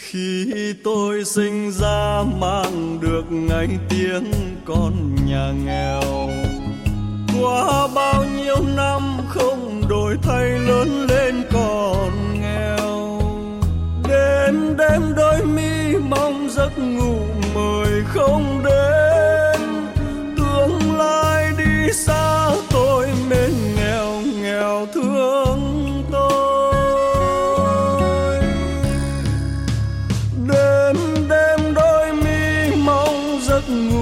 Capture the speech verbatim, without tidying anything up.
Khi tôi sinh ra mang được ngay tiếng con nhà nghèo, qua bao nhiêu năm không đổi thay lớn lên còn nghèo. Đêm đêm đôi mi mong giấc ngủ mời không đến, tương lai đi xa tôi mến nghèo nghèo thương tôi. Đêm đêm đôi mi mong giấc ngủ